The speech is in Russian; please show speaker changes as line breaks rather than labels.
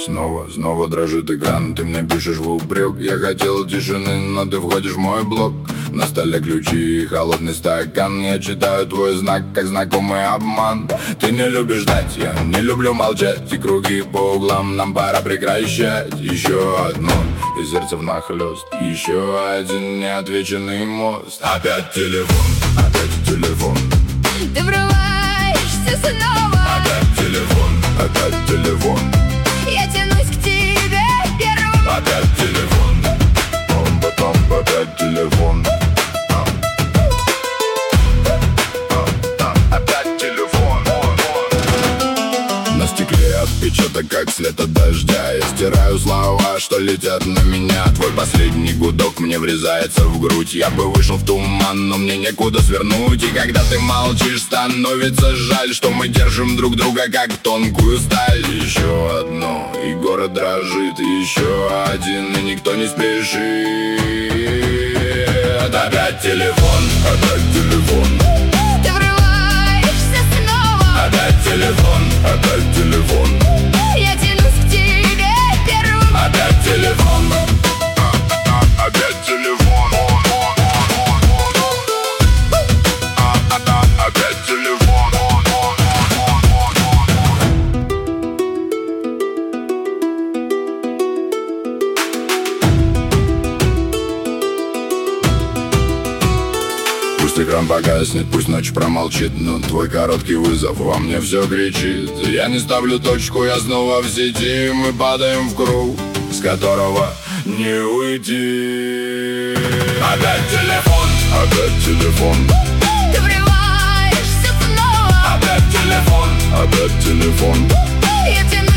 Снова дрожит экран, ты мне пишешь в упрек. Я хотел тишины, но ты входишь в мой блог. На столе ключи и холодный стакан. Я читаю твой знак, как знакомый обман. Ты не любишь ждать, я не люблю молчать. И круги по углам, нам пора прекращать. Еще одно, и сердце внахлёст. Еще один неотвеченный мост. Опять телефон, опять телефон.
Ты врываешься снова.
Опять телефон, опять телефон.
Я тянусь к тебе первым.
Опять телефон, потом опять телефон. Опять телефон. На стекле отпечаток, как след от дождя. Я стираю слова, что летят на меня. Твой последний гудок мне врезается в грудь. Я бы вышел в туман, но мне некуда свернуть. И когда ты молчишь, становится жаль, что мы держим друг друга как тонкую сталь. Еще одно, и город дрожит. Еще один, и никто не спешит. Опять телефон, опять телефон.
Ты врываешься снова.
Опять телефон, опять телефон.
Я тянусь к тебе первым.
Опять телефон. Опять телефон. Опять телефон. Пусть экран погаснет, пусть ночь промолчит, но твой короткий вызов во мне все кричит. Я не ставлю точку, я снова в сети. Мы падаем в круг, с которого не уйти. Опять телефон, опять телефон.
Ты врываешься снова.
Опять телефон, опять телефон.
Я тянусь